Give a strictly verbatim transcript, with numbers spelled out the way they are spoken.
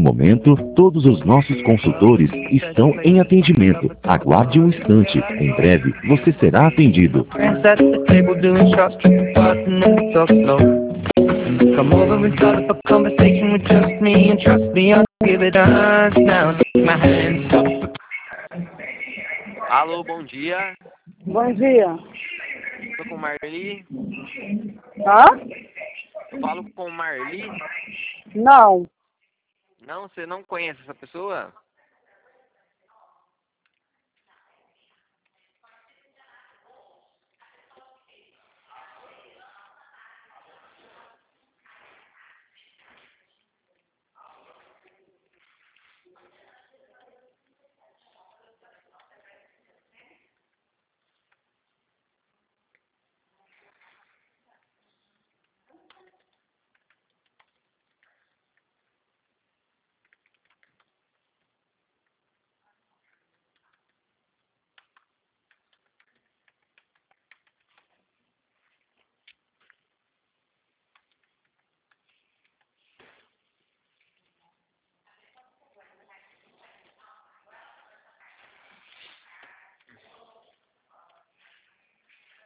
momento, todos os nossos consultores estão em atendimento. Aguarde um instante. Em breve, você será atendido. Come over and start up a conversation with just me, and trust me, I'll give it a now. Take my hand, stop. Alô, bom dia. Bom dia. Tô com Marli. Hã? Falo com Marli. Não. Não, você não conhece essa pessoa?